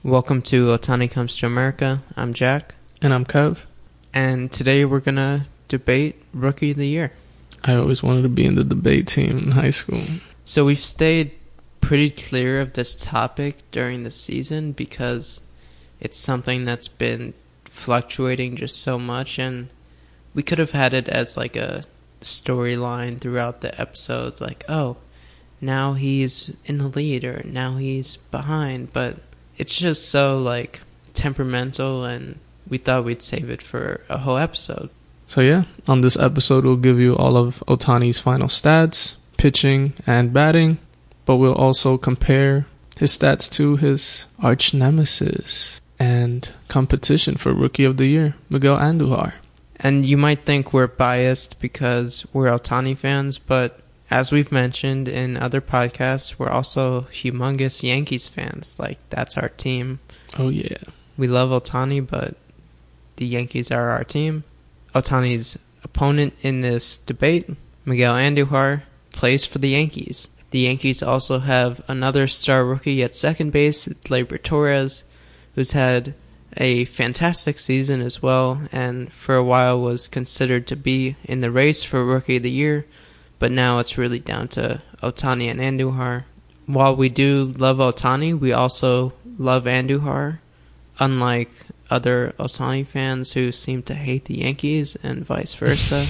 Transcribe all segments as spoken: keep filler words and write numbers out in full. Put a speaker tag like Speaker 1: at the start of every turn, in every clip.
Speaker 1: Welcome to Ohtani Comes to America. I'm Jack.
Speaker 2: And I'm Kev.
Speaker 1: And today we're going to debate Rookie of the Year.
Speaker 2: I always wanted to be in the debate team in high school.
Speaker 1: So we've stayed pretty clear of this topic during the season because it's something that's been fluctuating just so much, and we could have had it as like a storyline throughout the episodes, like, oh, now he's in the lead or now he's behind, but it's just so like temperamental, and we thought we'd save it for a whole episode.
Speaker 2: So yeah, on this episode we'll give you all of Ohtani's final stats, pitching and batting, but we'll also compare his stats to his arch nemesis and competition for Rookie of the Year, Miguel Andujar.
Speaker 1: And you might think we're biased because we're Ohtani fans, but as we've mentioned in other podcasts, we're also humongous Yankees fans. Like, that's our team.
Speaker 2: Oh, yeah.
Speaker 1: We love Ohtani, but the Yankees are our team. Ohtani's opponent in this debate, Miguel Andujar, plays for the Yankees. The Yankees also have another star rookie at second base, Gleyber Torres, who's had a fantastic season as well, and for a while was considered to be in the race for Rookie of the Year, but now it's really down to Ohtani and Andujar. While we do love Ohtani, we also love Andujar, unlike other Ohtani fans who seem to hate the Yankees and vice versa.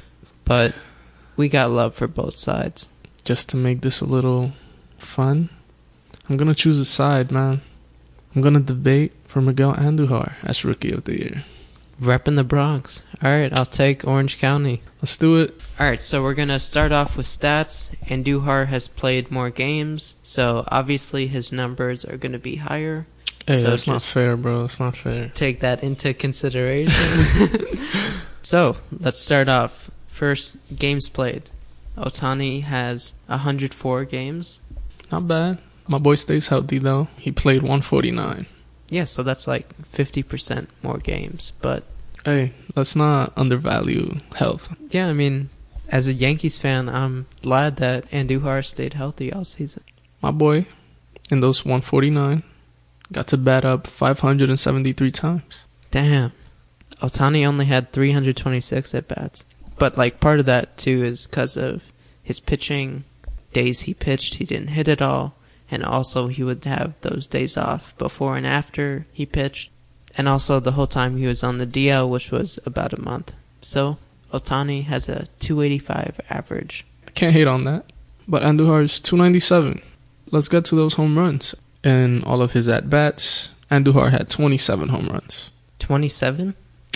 Speaker 1: But we got love for both sides.
Speaker 2: Just to make this a little fun, I'm going to choose a side, man. I'm going to debate for Miguel Andujar as Rookie of the Year.
Speaker 1: Repping the Bronx. All right, I'll take Orange County.
Speaker 2: Let's do it.
Speaker 1: All right, so we're going to start off with stats. Andujar has played more games, so obviously his numbers are going to be higher.
Speaker 2: Hey,
Speaker 1: so
Speaker 2: that's not fair, bro. That's not fair.
Speaker 1: Take that into consideration. So, let's start off. First, games played. Ohtani has one hundred four games.
Speaker 2: Not bad. My boy stays healthy, though. He played one forty-nine.
Speaker 1: Yeah, so that's like fifty percent more games, but
Speaker 2: hey, let's not undervalue health.
Speaker 1: Yeah, I mean, as a Yankees fan, I'm glad that Andujar stayed healthy all season.
Speaker 2: My boy, in those one forty-nine, got to bat up five hundred seventy-three times.
Speaker 1: Damn. Ohtani only had three hundred twenty-six at-bats. But, like, part of that, too, is because of his pitching. Days he pitched, he didn't hit at all. And also, he would have those days off before and after he pitched. And also, the whole time he was on the D L, which was about a month. So, Ohtani has a two eighty-five average.
Speaker 2: I can't hate on that. But Andujar's two ninety-seven. Let's get to those home runs. In all of his at-bats, Andujar had twenty-seven home runs.
Speaker 1: twenty-seven?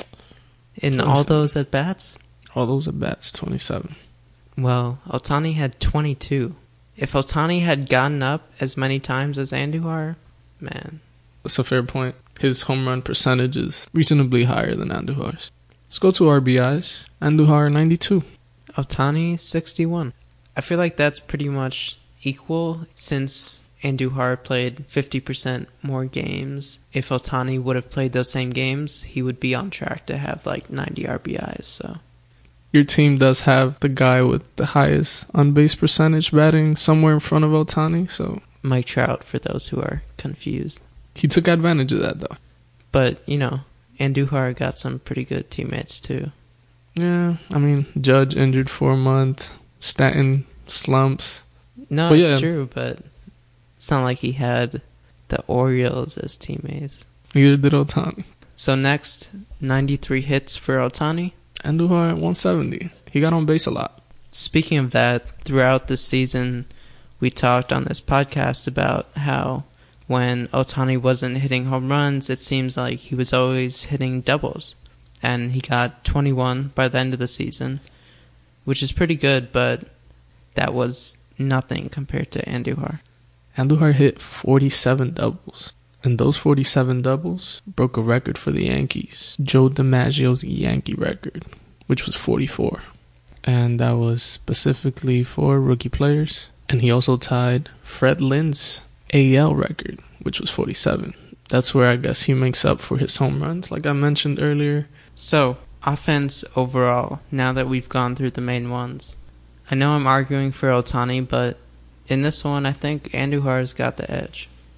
Speaker 1: In
Speaker 2: twenty-seven.
Speaker 1: All those at-bats?
Speaker 2: All those at-bats, twenty-seven.
Speaker 1: Well, Ohtani had twenty-two. If Ohtani had gotten up as many times as Andujar, man.
Speaker 2: That's a fair point. His home run percentage is reasonably higher than Andujar's. Let's go to R B Is. Andujar, ninety-two.
Speaker 1: Ohtani, sixty-one. I feel like that's pretty much equal since Andujar played fifty percent more games. If Ohtani would have played those same games, he would be on track to have like ninety R B Is, so...
Speaker 2: Your team does have the guy with the highest on-base percentage batting somewhere in front of Ohtani, so...
Speaker 1: Mike Trout, for those who are confused.
Speaker 2: He took advantage of that, though.
Speaker 1: But, you know, Andujar got some pretty good teammates, too.
Speaker 2: Yeah, I mean, Judge injured for a month. Stanton slumps.
Speaker 1: No,
Speaker 2: but
Speaker 1: it's
Speaker 2: yeah.
Speaker 1: true, but it's not like he had the Orioles as teammates.
Speaker 2: Neither did Ohtani.
Speaker 1: So next, ninety-three hits for Ohtani.
Speaker 2: Andujar at one seventy. He got on base a lot.
Speaker 1: Speaking of that, throughout the season, we talked on this podcast about how when Ohtani wasn't hitting home runs, it seems like he was always hitting doubles. And he got twenty-one by the end of the season, which is pretty good, but that was nothing compared to Andujar.
Speaker 2: Andujar hit forty-seven doubles. And those forty-seven doubles broke a record for the Yankees. Joe DiMaggio's Yankee record, which was forty-four. And that was specifically for rookie players. And he also tied Fred Lynn's A L record, which was forty-seven. That's where I guess he makes up for his home runs, like I mentioned earlier.
Speaker 1: So, offense overall, now that we've gone through the main ones. I know I'm arguing for Ohtani, but in this one, I think Andujar's got the edge.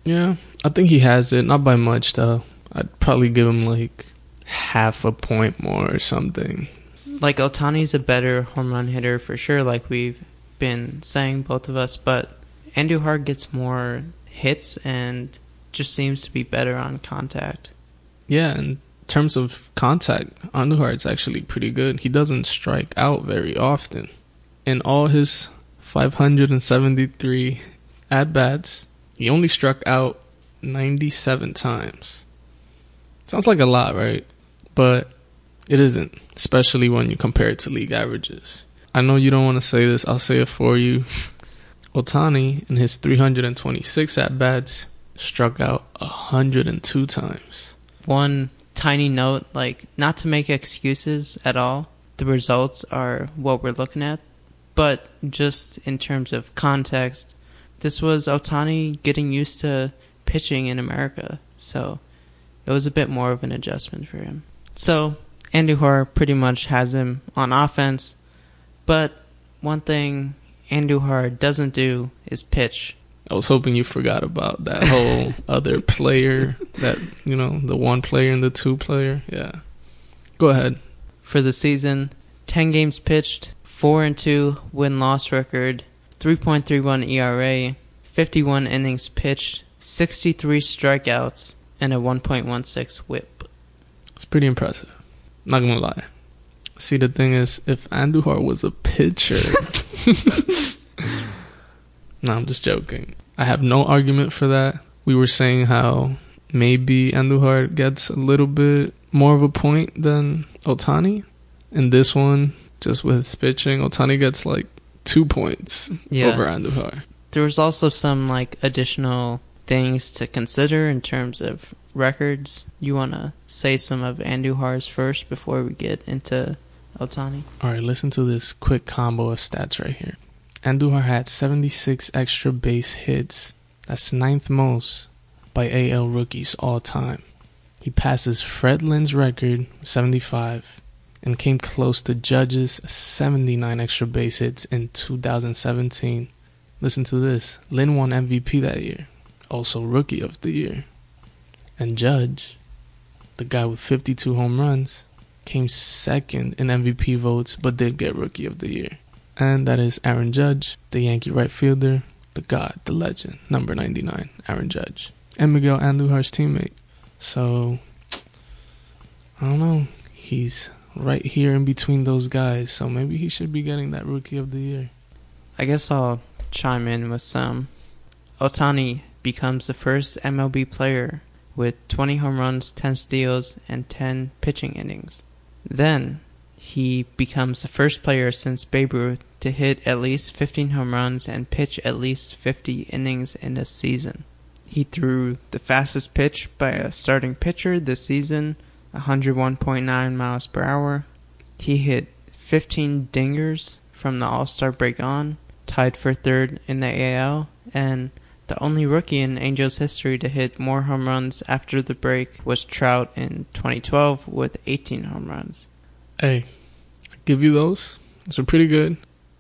Speaker 2: Yeah, I think he has it. Not by much, though. I'd probably give him like half a point more or something.
Speaker 1: Like, Ohtani's a better home run hitter for sure, like we've been saying, both of us. But Andujar gets more hits and just seems to be better on contact.
Speaker 2: Yeah, in terms of contact, Andujar is actually pretty good. He doesn't strike out very often. In all his five hundred seventy-three at-bats, he only struck out ninety-seven times. Sounds like a lot, right? But it isn't, especially when you compare it to league averages. I know you don't want to say this, I'll say it for you. Ohtani, in his three hundred twenty-six at-bats, struck out one hundred two times.
Speaker 1: One tiny note, like, not to make excuses at all, the results are what we're looking at, but just in terms of context, this was Ohtani getting used to pitching in America, so it was a bit more of an adjustment for him. So Andujar pretty much has him on offense, but one thing Andujar doesn't do is pitch.
Speaker 2: I was hoping you forgot about that whole other player, that, you know, the one player and the two player. Yeah. Go ahead.
Speaker 1: For the season, ten games pitched, four and two win-loss record, three point three one E R A, fifty-one innings pitched, sixty-three strikeouts, and a one point one six whip.
Speaker 2: It's pretty impressive. Not gonna lie. See, the thing is, if Andujar was a pitcher... No, I'm just joking. I have no argument for that. We were saying how maybe Andujar gets a little bit more of a point than Ohtani. In this one, just with his pitching, Ohtani gets like two points yeah. over Andujar.
Speaker 1: There was also some like additional things to consider in terms of records. You want to say some of Andujar's first before we get into Ohtani?
Speaker 2: All right, listen to this quick combo of stats right here. Andujar had seventy-six extra base hits. That's ninth most by A L rookies all time. He passes Fred Lynn's record, seventy-five, and came close to Judge's seventy-nine extra base hits in two thousand seventeen. Listen to this. Lynn won M V P that year, also Rookie of the Year. And Judge, the guy with fifty-two home runs, came second in M V P votes, but did get Rookie of the Year. And that is Aaron Judge, the Yankee right fielder, the god, the legend, number ninety-nine, Aaron Judge. And Miguel Andujar's teammate. So, I don't know. He's right here in between those guys, so maybe he should be getting that Rookie of the Year.
Speaker 1: I guess I'll chime in with some. Ohtani becomes the first M L B player with twenty home runs, ten steals, and ten pitching innings. Then, he becomes the first player since Babe Ruth to hit at least fifteen home runs and pitch at least fifty innings in a season. He threw the fastest pitch by a starting pitcher this season, one hundred one point nine miles per hour. He hit fifteen dingers from the All-Star break on, tied for third in the A L, and the only rookie in Angels history to hit more home runs after the break was Trout in twenty twelve with eighteen home runs.
Speaker 2: Hey, I give you those. Those are pretty good.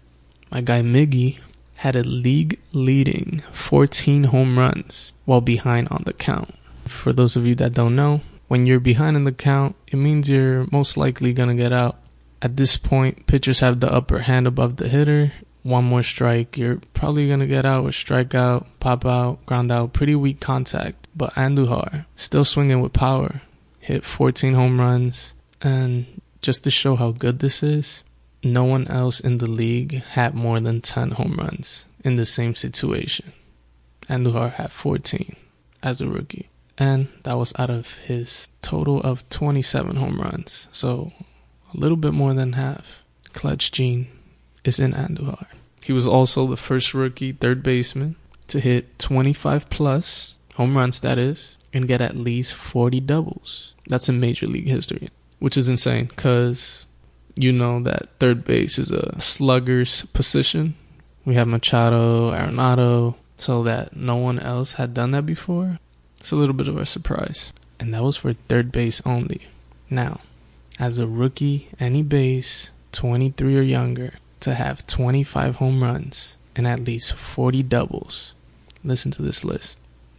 Speaker 2: My guy Miggy had a league-leading fourteen home runs while behind on the count. For those of you that don't know, when you're behind in the count, it means you're most likely going to get out. At this point, pitchers have the upper hand above the hitter. One more strike, you're probably going to get out with strikeout, pop out, ground out, pretty weak contact. But Andujar, still swinging with power, hit fourteen home runs, and just to show how good this is, no one else in the league had more than ten home runs in the same situation. Andujar had fourteen as a rookie. And that was out of his total of twenty-seven home runs. So a little bit more than half. Clutch gene is in Andujar. He was also the first rookie third baseman to hit twenty-five plus home runs, that is, and get at least forty doubles. That's in Major League history. Which is insane, because you know that third base is a slugger's position. We have Machado, Arenado, so that no one else had done that before. It's a little bit of a surprise. And that was for third base only. Now, as a rookie, any base, twenty-three or younger, to have twenty-five home runs and at least forty doubles. Listen to this list.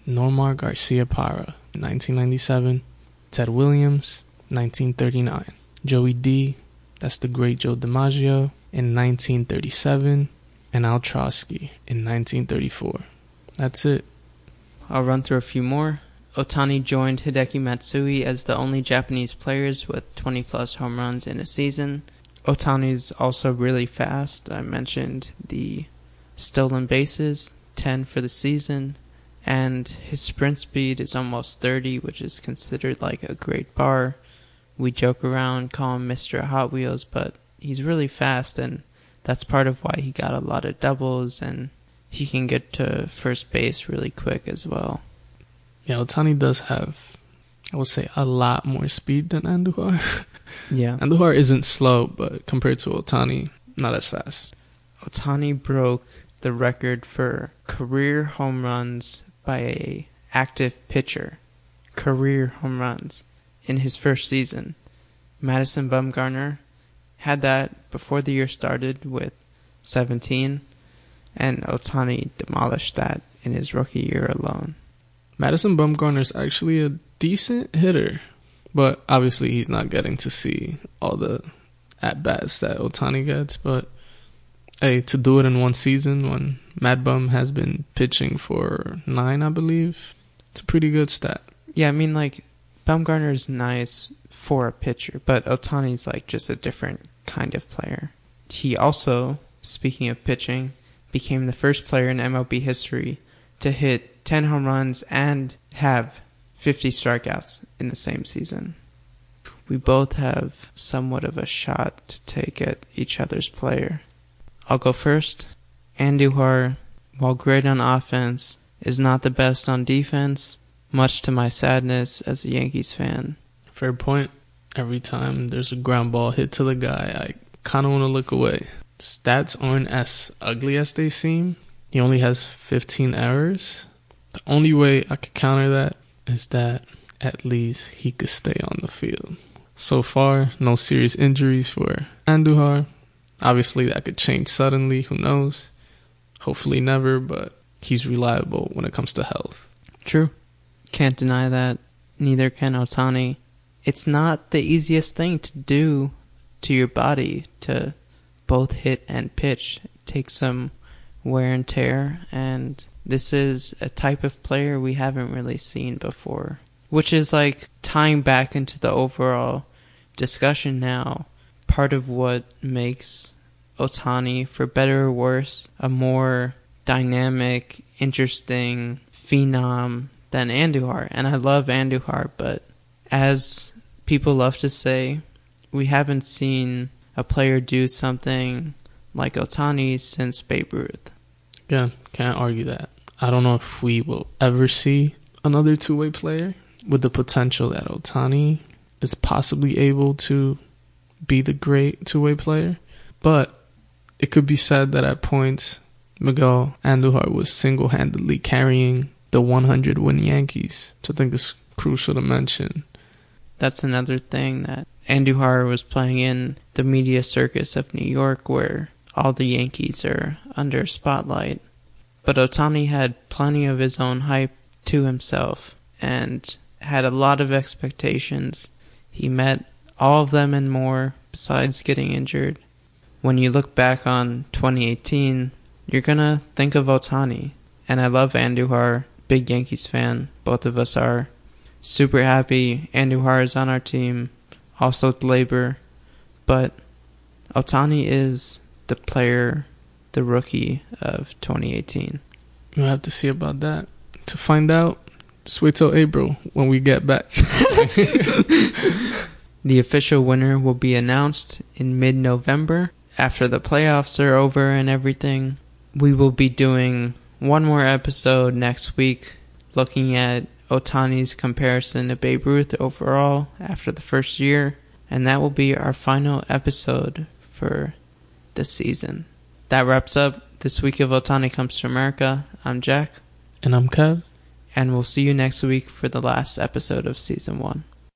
Speaker 2: Nomar Garcia Parra, nineteen ninety-seven. Ted Williams, nineteen thirty-nine. Joey D, that's the great Joe DiMaggio, in nineteen thirty-seven. And Al Trosky in nineteen thirty-four. That's it.
Speaker 1: I'll run through a few more. Ohtani joined Hideki Matsui as the only Japanese players with twenty plus home runs in a season. Ohtani's also really fast. I mentioned the stolen bases, ten for the season, and his sprint speed is almost thirty, which is considered like a great bar. We joke around, call him Mister Hot Wheels, but he's really fast, and that's part of why he got a lot of doubles, and he can get to first base really quick as well.
Speaker 2: Yeah, Ohtani does have, I would say, a lot more speed than Andujar.
Speaker 1: Yeah.
Speaker 2: Andujar isn't slow, but compared to Ohtani, not as fast.
Speaker 1: Ohtani broke the record for career home runs by a active pitcher. Career home runs in his first season. Madison Bumgarner had that before the year started with seventeen, and Ohtani demolished that in his rookie year alone.
Speaker 2: Madison Bumgarner's actually a decent hitter, but obviously he's not getting to see all the at-bats that Ohtani gets. But hey, to do it in one season when Mad Bum has been pitching for nine, I believe, it's a pretty good stat.
Speaker 1: Yeah, I mean, like, Bumgarner's nice for a pitcher, but Ohtani's like just a different kind of player. He also, speaking of pitching, became the first player in M L B history to hit ten home runs and have fifty strikeouts in the same season. We both have somewhat of a shot to take at each other's player. I'll go first. Andujar, while great on offense, is not the best on defense, much to my sadness as a Yankees fan.
Speaker 2: Fair point. Every time there's a ground ball hit to the guy, I kind of want to look away. Stats aren't as ugly as they seem. He only has fifteen errors. The only way I could counter that is that at least he could stay on the field. So far, no serious injuries for Andujar. Obviously, that could change suddenly. Who knows? Hopefully never, but he's reliable when it comes to health.
Speaker 1: True. Can't deny that. Neither can Ohtani. It's not the easiest thing to do to your body to both hit and pitch. It takes some wear and tear, and this is a type of player we haven't really seen before, which is like tying back into the overall discussion now. Part of what makes Ohtani, for better or worse, a more dynamic, interesting phenom than Andujar. And I love Andujar, but as people love to say, we haven't seen a player do something like Ohtani since Babe Ruth.
Speaker 2: Yeah, can't argue that. I don't know if we will ever see another two-way player with the potential that Ohtani is possibly able to be the great two-way player. But it could be said that at points, Miguel Andujar was single-handedly carrying the one hundred win Yankees, which I think is crucial to mention.
Speaker 1: That's another thing, that Andujar was playing in the media circus of New York, where all the Yankees are under spotlight. But Ohtani had plenty of his own hype to himself and had a lot of expectations. He met all of them and more, besides getting injured. When you look back on twenty eighteen, you're gonna think of Ohtani. And I love Andujar, big Yankees fan, both of us are. Super happy Andujar is on our team, also with Labor. But Ohtani is the player, the rookie of twenty eighteen.
Speaker 2: We'll have to see about that. To find out, just wait till April when we get back.
Speaker 1: The official winner will be announced in mid-November. After the playoffs are over and everything, we will be doing one more episode next week, looking at Ohtani's comparison to Babe Ruth overall after the first year, and that will be our final episode for the season. That wraps up this week of Ohtani Comes to America. I'm Jack.
Speaker 2: And I'm Kev.
Speaker 1: And we'll see you next week for the last episode of season one.